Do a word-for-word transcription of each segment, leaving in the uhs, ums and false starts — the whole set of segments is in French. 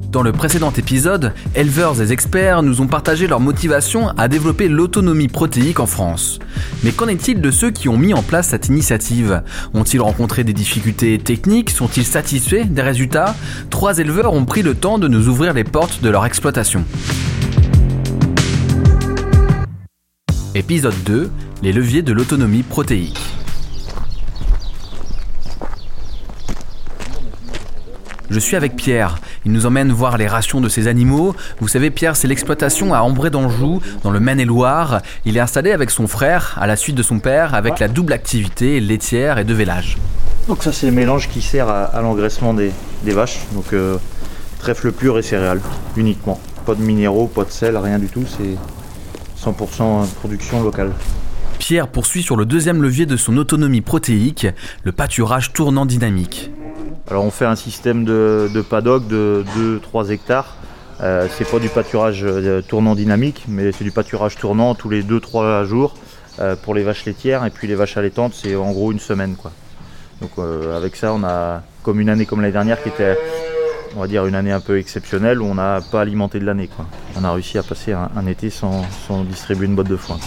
Dans le précédent épisode, éleveurs et experts nous ont partagé leur motivation à développer l'autonomie protéique en France. Mais qu'en est-il de ceux qui ont mis en place cette initiative ? Ont-ils rencontré des difficultés techniques ? Sont-ils satisfaits des résultats ? Trois éleveurs ont pris le temps de nous ouvrir les portes de leur exploitation. Épisode deux, les leviers de l'autonomie protéique. Je suis avec Pierre. Il nous emmène voir les rations de ses animaux. Vous savez, Pierre, c'est l'exploitation à Ambray d'Anjou, dans le Maine-et-Loire. Il est installé avec son frère, à la suite de son père, avec la double activité laitière et de vélage. Donc ça, c'est le mélange qui sert à, à l'engraissement des, des vaches. Donc euh, trèfle pur et céréales, uniquement. Pas de minéraux, pas de sel, rien du tout. C'est cent pour cent production locale. Pierre poursuit sur le deuxième levier de son autonomie protéique, le pâturage tournant dynamique. Alors on fait un système de, de paddock de deux à trois hectares. Euh, c'est pas du pâturage euh, tournant dynamique, mais c'est du pâturage tournant tous les deux à trois jours euh, pour les vaches laitières. Et puis les vaches allaitantes, c'est en gros une semaine, quoi. Donc euh, avec ça, on a comme une année comme l'année dernière qui était, on va dire, une année un peu exceptionnelle où on n'a pas alimenté de l'année, quoi. On a réussi à passer un, un été sans, sans distribuer une botte de foin.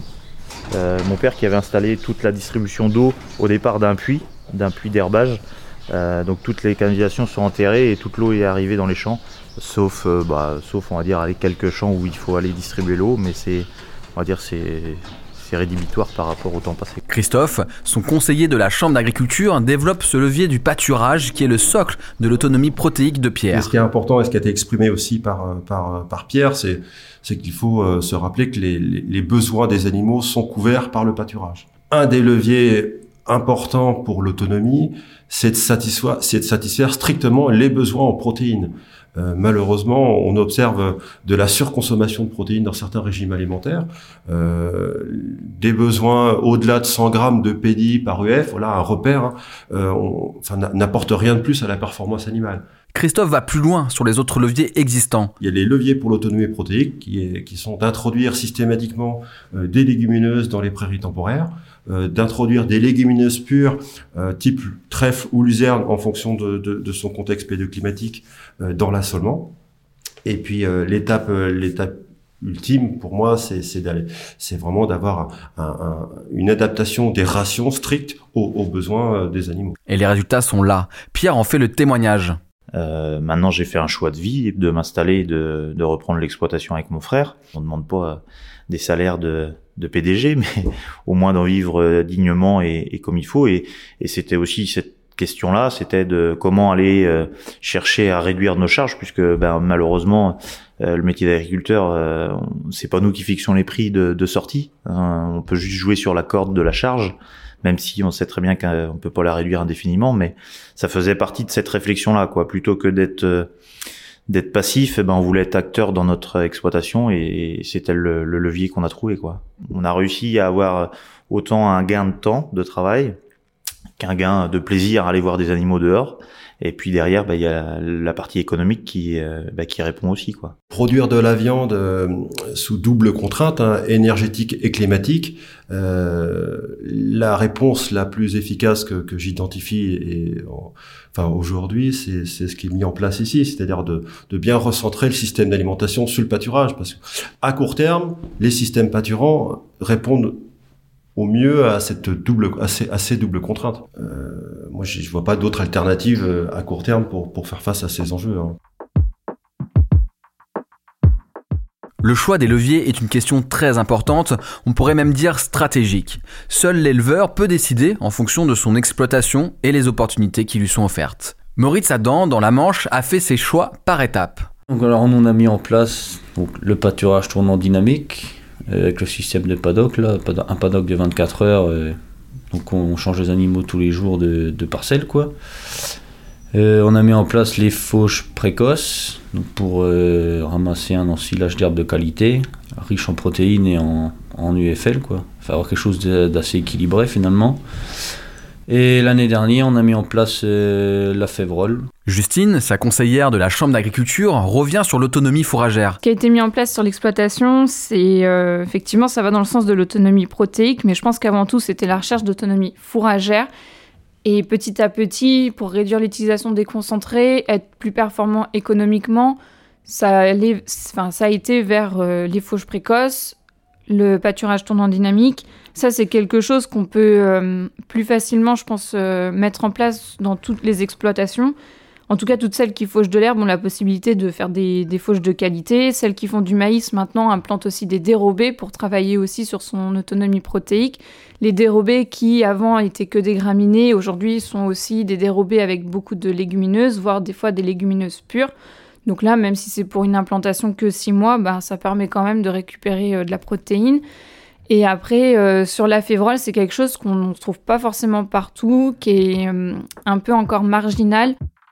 Euh, mon père qui avait installé toute la distribution d'eau au départ d'un puits, d'un puits d'herbage. Euh, donc toutes les canalisations sont enterrées et toute l'eau est arrivée dans les champs, sauf, euh, bah, sauf on va dire les quelques champs où il faut aller distribuer l'eau, mais c'est, on va dire c'est, c'est rédhibitoire par rapport au temps passé. Christophe, son conseiller de la Chambre d'agriculture, développe ce levier du pâturage qui est le socle de l'autonomie protéique de Pierre. Et ce qui est important et ce qui a été exprimé aussi par, par, par Pierre, c'est, c'est qu'il faut euh, se rappeler que les, les, les besoins des animaux sont couverts par le pâturage. Un des leviers importants pour l'autonomie, c'est de satisfaire, c'est de satisfaire strictement les besoins en protéines. Euh, malheureusement, on observe de la surconsommation de protéines dans certains régimes alimentaires, euh, des besoins au-delà de cent grammes de P D I par U F, voilà un repère, hein, euh, on, enfin, n'apporte rien de plus à la performance animale. Christophe va plus loin sur les autres leviers existants. Il y a les leviers pour l'autonomie protéique qui, est, qui sont d'introduire systématiquement euh, des légumineuses dans les prairies temporaires, euh, d'introduire des légumineuses pures euh, type trèfle ou luzerne en fonction de, de, de son contexte pédoclimatique euh, dans l'assolement. Et puis euh, l'étape, euh, l'étape ultime pour moi, c'est, c'est, d'aller, c'est vraiment d'avoir un, un, une adaptation des rations strictes aux, aux besoins euh, des animaux. Et les résultats sont là. Pierre en fait le témoignage. Euh, maintenant, j'ai fait un choix de vie, de m'installer, de, de reprendre l'exploitation avec mon frère. On ne demande pas des salaires de, de P D G, mais au moins d'en vivre dignement et, et comme il faut. Et, et c'était aussi cette question-là, c'était de comment aller euh, chercher à réduire nos charges, puisque ben, malheureusement, euh, le métier d'agriculteur, euh, c'est pas nous qui fixons les prix de, de sortie. Hein, on peut juste jouer sur la corde de la charge, même si on sait très bien qu'on peut pas la réduire indéfiniment, mais ça faisait partie de cette réflexion-là, quoi. Plutôt que d'être euh, d'être passif, eh ben on voulait être acteur dans notre exploitation et c'était le, le levier qu'on a trouvé, quoi. On a réussi à avoir autant un gain de temps de travail qu'un gain de plaisir à aller voir des animaux dehors. Et puis derrière, bah, il y a la partie économique qui, euh, bah, qui répond aussi, quoi. Produire de la viande euh, sous double contrainte, hein, énergétique et climatique, euh, la réponse la plus efficace que, que j'identifie, et, enfin aujourd'hui, c'est, c'est ce qui est mis en place ici, c'est-à-dire de, de bien recentrer le système d'alimentation sur le pâturage, parce que à court terme, les systèmes pâturants répondent au mieux à cette double, à ces, à ces doubles contraintes. Euh, moi, je, je vois pas d'autre alternative à court terme pour, pour faire face à ces enjeux, hein. Le choix des leviers est une question très importante, on pourrait même dire stratégique. Seul l'éleveur peut décider en fonction de son exploitation et les opportunités qui lui sont offertes. Maurice Adam, dans la Manche, a fait ses choix par étapes. Donc alors on a mis en place donc, le pâturage tournant dynamique, avec le système de paddock, là, un paddock de vingt-quatre heures, euh, donc on change les animaux tous les jours de, de parcelle, quoi. Euh, on a mis en place les fauches précoces, donc pour euh, ramasser un ensilage d'herbes de qualité, riche en protéines et en, en U F L, quoi. Enfin, avoir quelque chose de, d'assez équilibré finalement. Et l'année dernière, on a mis en place euh, la févrole. Justine, sa conseillère de la Chambre d'agriculture, revient sur l'autonomie fourragère. Ce qui a été mis en place sur l'exploitation, c'est euh, effectivement, ça va dans le sens de l'autonomie protéique, mais je pense qu'avant tout, c'était la recherche d'autonomie fourragère Et petit à petit, pour réduire l'utilisation des concentrés, être plus performant économiquement, ça, allait, enfin, ça a été vers euh, les fauches précoces, le pâturage tournant dynamique. Ça, c'est quelque chose qu'on peut euh, plus facilement, je pense, euh, mettre en place dans toutes les exploitations. En tout cas, toutes celles qui fauchent de l'herbe ont la possibilité de faire des, des fauches de qualité. Celles qui font du maïs, maintenant, implantent aussi des dérobés pour travailler aussi sur son autonomie protéique. Les dérobés qui, avant, étaient que des graminées, aujourd'hui, sont aussi des dérobés avec beaucoup de légumineuses, voire des fois des légumineuses pures. Donc là, même si c'est pour une implantation que six mois, bah, ça permet quand même de récupérer euh, de la protéine. Et après, euh, sur la févrole, c'est quelque chose qu'on ne trouve pas forcément partout, qui est euh, un peu encore marginal.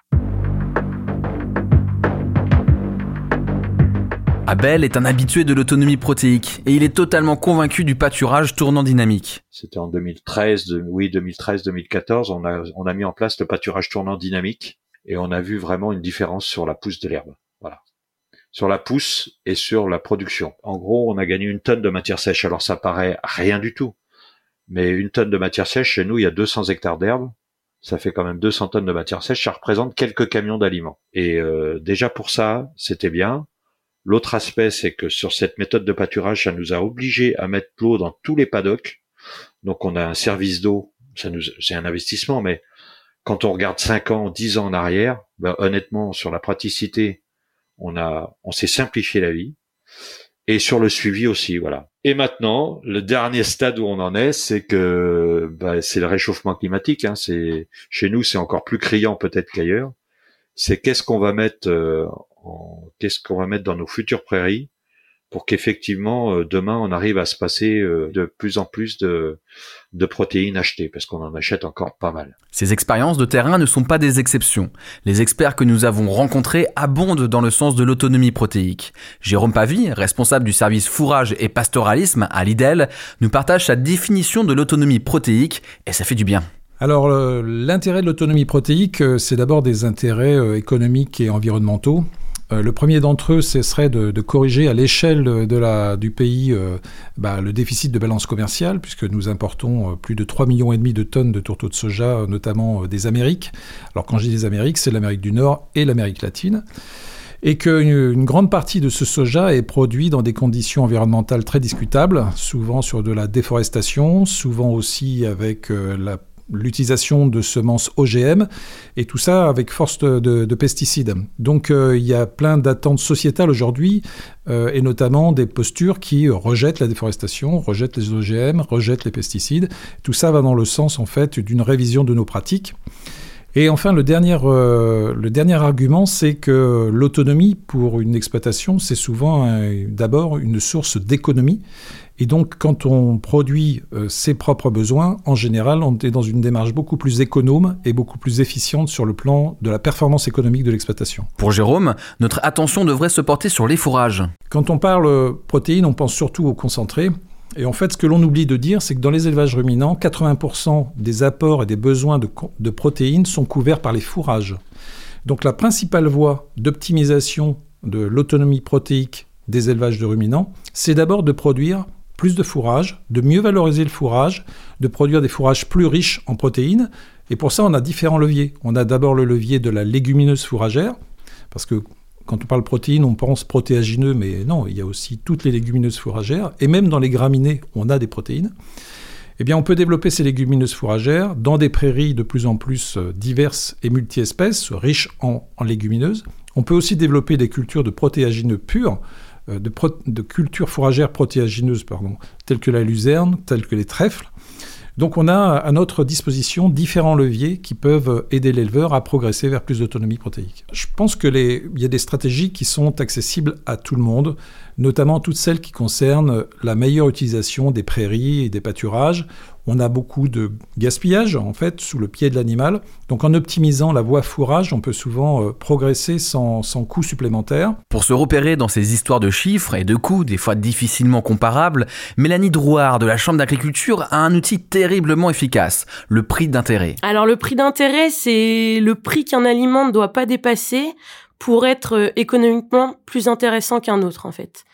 Abel est un habitué de l'autonomie protéique et il est totalement convaincu du pâturage tournant dynamique. C'était en deux mille treize, de, oui deux mille treize deux mille quatorze, on a on a mis en place le pâturage tournant dynamique et on a vu vraiment une différence sur la pousse de l'herbe. Voilà. Sur la pousse et sur la production. En gros, on a gagné une tonne de matière sèche. Alors ça paraît rien du tout. Mais une tonne de matière sèche, chez nous, il y a deux cents hectares d'herbe. Ça fait quand même deux cents tonnes de matière sèche. Ça représente quelques camions d'aliments. Et euh, déjà pour ça, c'était bien. L'autre aspect, c'est que sur cette méthode de pâturage, ça nous a obligés à mettre l'eau dans tous les paddocks. Donc on a un service d'eau, ça nous, c'est un investissement, mais quand on regarde cinq ans, dix ans en arrière, ben, honnêtement, sur la praticité, on a, on s'est simplifié la vie. Et sur le suivi aussi, voilà. Et maintenant, le dernier stade où on en est, c'est que ben, c'est le réchauffement climatique. Hein, c'est, chez nous, c'est encore plus criant peut-être qu'ailleurs. C'est qu'est-ce qu'on va mettre euh, en, qu'est-ce qu'on va mettre dans nos futures prairies pour qu'effectivement euh, demain on arrive à se passer euh, de plus en plus de, de protéines achetées, parce qu'on en achète encore pas mal. Ces expériences de terrain ne sont pas des exceptions. Les experts que nous avons rencontrés abondent dans le sens de l'autonomie protéique. Jérôme Pavie, responsable du service fourrage et pastoralisme à l'I D E L, nous partage sa définition de l'autonomie protéique et ça fait du bien. Alors, euh, l'intérêt de l'autonomie protéique, euh, c'est d'abord des intérêts euh, économiques et environnementaux. Euh, le premier d'entre eux, ce serait de, de corriger à l'échelle de la, du pays euh, bah, le déficit de balance commerciale, puisque nous importons euh, plus de trois virgule cinq millions de tonnes de tourteaux de soja, notamment euh, des Amériques. Alors, quand je dis des Amériques, c'est l'Amérique du Nord et l'Amérique latine. Et qu'une une grande partie de ce soja est produit dans des conditions environnementales très discutables, souvent sur de la déforestation, souvent aussi avec euh, la l'utilisation de semences O G M, et tout ça avec force de, de, de pesticides. Donc euh, il y a plein d'attentes sociétales aujourd'hui, euh, et notamment des postures qui rejettent la déforestation, rejettent les O G M, rejettent les pesticides. Tout ça va dans le sens, en fait, d'une révision de nos pratiques. Et enfin, le dernier, euh, le dernier argument, c'est que l'autonomie pour une exploitation, c'est souvent un, d'abord une source d'économie. Et donc, quand on produit euh, ses propres besoins, en général, on est dans une démarche beaucoup plus économe et beaucoup plus efficiente sur le plan de la performance économique de l'exploitation. Pour Jérôme, notre attention devrait se porter sur les fourrages. Quand on parle protéines, on pense surtout aux concentrés. Et en fait, ce que l'on oublie de dire, c'est que dans les élevages ruminants, quatre-vingts pour cent des apports et des besoins de, de protéines sont couverts par les fourrages. Donc la principale voie d'optimisation de l'autonomie protéique des élevages de ruminants, c'est d'abord de produire plus de fourrage, de mieux valoriser le fourrage, de produire des fourrages plus riches en protéines. Et pour ça, on a différents leviers. On a d'abord le levier de la légumineuse fourragère, parce que quand on parle protéines, on pense protéagineux, mais non, il y a aussi toutes les légumineuses fourragères, et même dans les graminées, on a des protéines. Eh bien, on peut développer ces légumineuses fourragères dans des prairies de plus en plus diverses et multi-espèces, riches en, en légumineuses. On peut aussi développer des cultures de protéagineux purs, de, pro- de cultures fourragères protéagineuses, pardon, telles que la luzerne, telles que les trèfles. Donc on a à notre disposition différents leviers qui peuvent aider l'éleveur à progresser vers plus d'autonomie protéique. Je pense qu'il y a des stratégies qui sont accessibles à tout le monde, notamment toutes celles qui concernent la meilleure utilisation des prairies et des pâturages. On a beaucoup de gaspillage, en fait, sous le pied de l'animal. Donc, en optimisant la voie fourrage, on peut souvent euh, progresser sans, sans coût supplémentaire. Pour se repérer dans ces histoires de chiffres et de coûts, des fois difficilement comparables, Mélanie Drouard de la Chambre d'agriculture a un outil terriblement efficace, le prix d'intérêt. Alors, le prix d'intérêt, c'est le prix qu'un aliment ne doit pas dépasser pour être économiquement plus intéressant qu'un autre, en fait.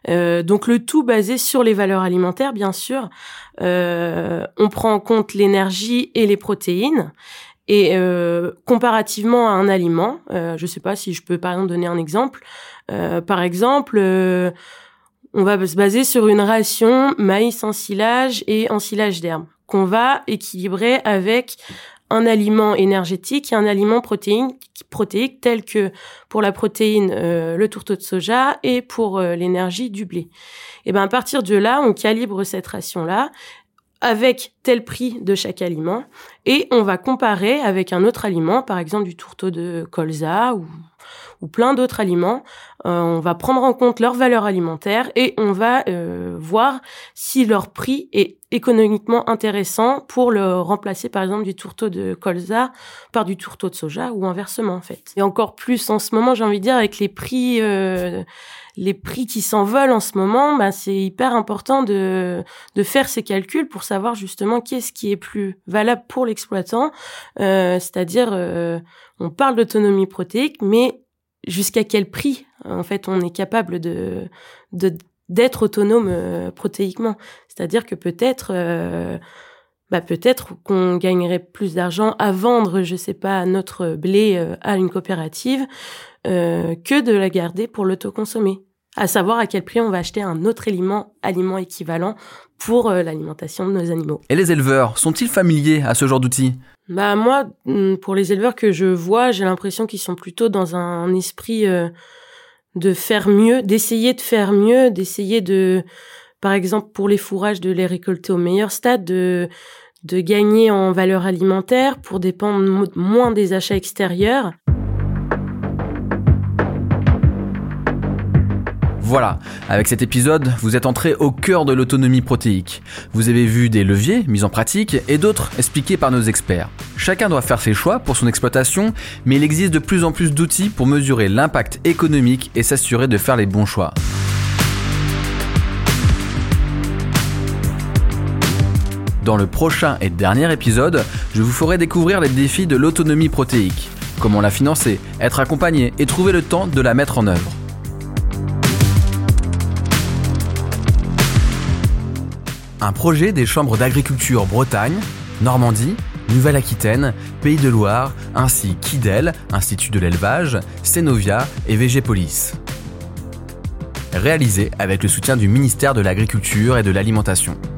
Euh, donc le tout basé sur les valeurs alimentaires, bien sûr. Euh, on prend en compte l'énergie et les protéines. Et euh, comparativement à un aliment, euh, je sais pas si je peux par exemple donner un exemple. Euh, par exemple, euh, on va se baser sur une ration maïs ensilage et ensilage d'herbe qu'on va équilibrer avec un aliment énergétique et un aliment protéine, protéique tel que pour la protéine euh, le tourteau de soja et pour euh, l'énergie du blé. Et ben à partir de là, on calibre cette ration-là avec tel prix de chaque aliment et on va comparer avec un autre aliment, par exemple du tourteau de colza ou, ou plein d'autres aliments. Euh, on va prendre en compte leur valeur alimentaire et on va euh, voir si leur prix est économiquement intéressant pour le remplacer par exemple du tourteau de colza par du tourteau de soja ou inversement en fait. Et encore plus en ce moment, j'ai envie de dire, avec les prix euh, les prix qui s'envolent en ce moment, bah, c'est hyper important de, de faire ces calculs pour savoir justement qu'est-ce qui est plus valable pour l'exploitant. Euh, c'est-à-dire, euh, on parle d'autonomie protéique, mais jusqu'à quel prix, en fait, on est capable de, de, d'être autonome euh, protéiquement. C'est-à-dire que peut-être... Euh, bah peut-être qu'on gagnerait plus d'argent à vendre, je sais pas, notre blé euh, à une coopérative euh, que de la garder pour l'autoconsommer. À savoir à quel prix on va acheter un autre aliment, aliment équivalent pour euh, l'alimentation de nos animaux. Et les éleveurs, sont-ils familiers à ce genre d'outils ? Bah moi, pour les éleveurs que je vois, j'ai l'impression qu'ils sont plutôt dans un esprit euh, de faire mieux, d'essayer de faire mieux, d'essayer de... Par exemple, pour les fourrages, de les récolter au meilleur stade, de, de gagner en valeur alimentaire pour dépendre moins des achats extérieurs. Voilà, avec cet épisode, vous êtes entré au cœur de l'autonomie protéique. Vous avez vu des leviers mis en pratique et d'autres expliqués par nos experts. Chacun doit faire ses choix pour son exploitation, mais il existe de plus en plus d'outils pour mesurer l'impact économique et s'assurer de faire les bons choix. Dans le prochain et dernier épisode, je vous ferai découvrir les défis de l'autonomie protéique. Comment la financer, être accompagné et trouver le temps de la mettre en œuvre. Un projet des chambres d'agriculture Bretagne, Normandie, Nouvelle-Aquitaine, Pays de Loire, ainsi qu'Idel, Institut de l'élevage, Cenovia et Végépolis. Réalisé avec le soutien du ministère de l'Agriculture et de l'Alimentation.